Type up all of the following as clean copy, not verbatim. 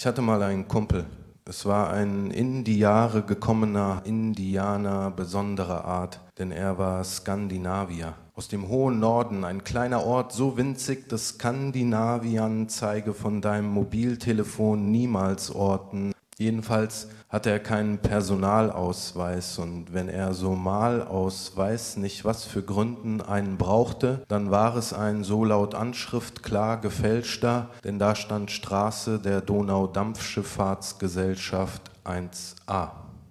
Ich hatte mal einen Kumpel. Es war ein in die Jahre gekommener Indianer besonderer Art, denn er war Skandinavier. Aus dem hohen Norden, ein kleiner Ort so winzig, dass Skandinavianzeige von deinem Mobiltelefon niemals orten. Jedenfalls hatte er keinen Personalausweis und wenn er so mal aus weiß nicht was für Gründen einen brauchte, dann war es ein so laut Anschrift klar gefälschter, denn da stand Straße der Donaudampfschifffahrtsgesellschaft 1a.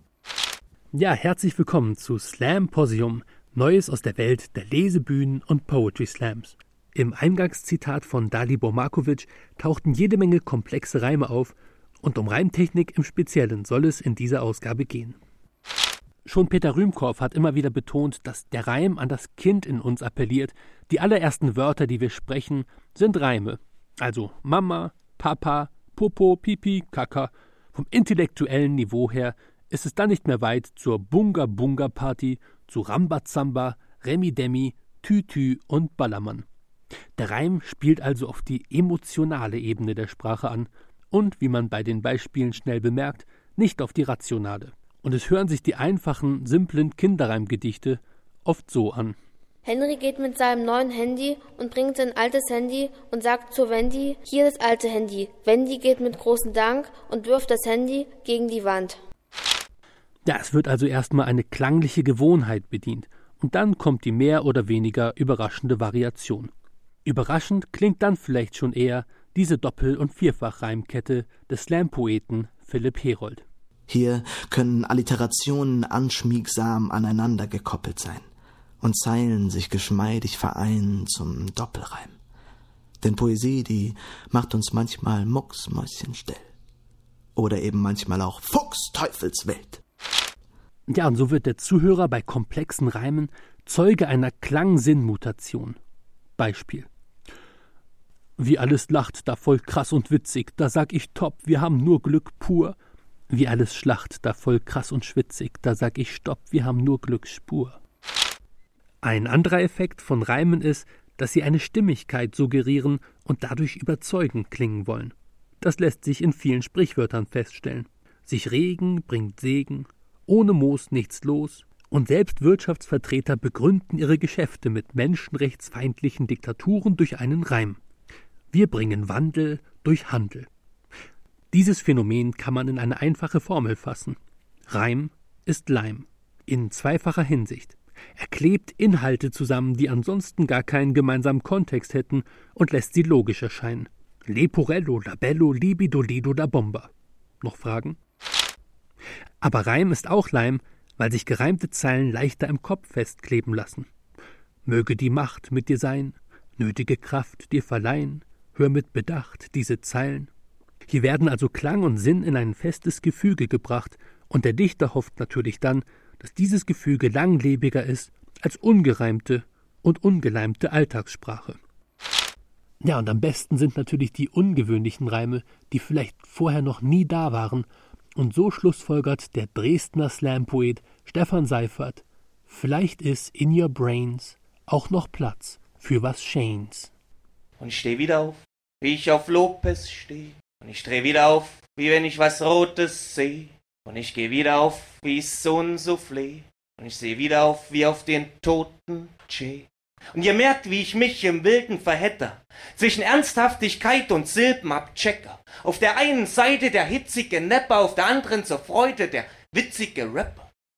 Ja, herzlich willkommen zu Slamposium, Neues aus der Welt der Lesebühnen und Poetry Slams. Im Eingangszitat von Dalibor Markovic tauchten jede Menge komplexe Reime auf, und um Reimtechnik im Speziellen soll es in dieser Ausgabe gehen. Schon Peter Rühmkorff hat immer wieder betont, dass der Reim an das Kind in uns appelliert. Die allerersten Wörter, die wir sprechen, sind Reime. Also Mama, Papa, Popo, Pipi, Kaka. Vom intellektuellen Niveau her ist es dann nicht mehr weit zur Bunga-Bunga-Party, zu Rambazamba, Remi-Demi, Tü-Tü und Ballermann. Der Reim spielt also auf die emotionale Ebene der Sprache an und, wie man bei den Beispielen schnell bemerkt, nicht auf die rationale. Und es hören sich die einfachen, simplen Kinderreimgedichte oft so an. Henry geht mit seinem neuen Handy und bringt sein altes Handy und sagt zu Wendy, hier das alte Handy. Wendy geht mit großem Dank und wirft das Handy gegen die Wand. Ja, es wird also erstmal eine klangliche Gewohnheit bedient und dann kommt die mehr oder weniger überraschende Variation. Überraschend klingt dann vielleicht schon eher diese Doppel- und Vierfachreimkette des Slam-Poeten Philipp Herold. Hier können Alliterationen anschmiegsam aneinander gekoppelt sein und Zeilen sich geschmeidig vereinen zum Doppelreim. Denn Poesie, die macht uns manchmal mucksmäuschenstill. Oder eben manchmal auch fuchsteufelswild. Ja, und so wird der Zuhörer bei komplexen Reimen Zeuge einer Klang-Sinn-Mutation. Beispiel. Wie alles lacht, da voll krass und witzig, da sag ich top, wir haben nur Glück pur. Wie alles schlacht, da voll krass und schwitzig, da sag ich stopp, wir haben nur Glücksspur. Ein anderer Effekt von Reimen ist, dass sie eine Stimmigkeit suggerieren und dadurch überzeugend klingen wollen. Das lässt sich in vielen Sprichwörtern feststellen. Sich regen bringt Segen, ohne Moos nichts los, und selbst Wirtschaftsvertreter begründen ihre Geschäfte mit menschenrechtsfeindlichen Diktaturen durch einen Reim. Wir bringen Wandel durch Handel. Dieses Phänomen kann man in eine einfache Formel fassen. Reim ist Leim. In zweifacher Hinsicht. Er klebt Inhalte zusammen, die ansonsten gar keinen gemeinsamen Kontext hätten und lässt sie logisch erscheinen. Leporello, labello, libido, lido, da bomba. Noch Fragen? Aber Reim ist auch Leim, weil sich gereimte Zeilen leichter im Kopf festkleben lassen. Möge die Macht mit dir sein, nötige Kraft dir verleihen, hör mit Bedacht diese Zeilen. Hier werden also Klang und Sinn in ein festes Gefüge gebracht, und der Dichter hofft natürlich dann, dass dieses Gefüge langlebiger ist als ungereimte und ungeleimte Alltagssprache. Ja, und am besten sind natürlich die ungewöhnlichen Reime, die vielleicht vorher noch nie da waren, und so schlussfolgert der Dresdner Slam-Poet Stefan Seiffert: Vielleicht ist in your brains auch noch Platz für was Shanes. Und ich steh wieder auf, wie ich auf Lopez steh. Und ich dreh wieder auf, wie wenn ich was Rotes seh. Und ich geh wieder auf, wie so ein Soufflé. Und ich seh wieder auf, wie auf den toten Che. Und ihr merkt, wie ich mich im Wilden verhedder, zwischen Ernsthaftigkeit und Silbenabchecker. Auf der einen Seite der hitzige Nepper, auf der anderen zur Freude der witzige Rapper.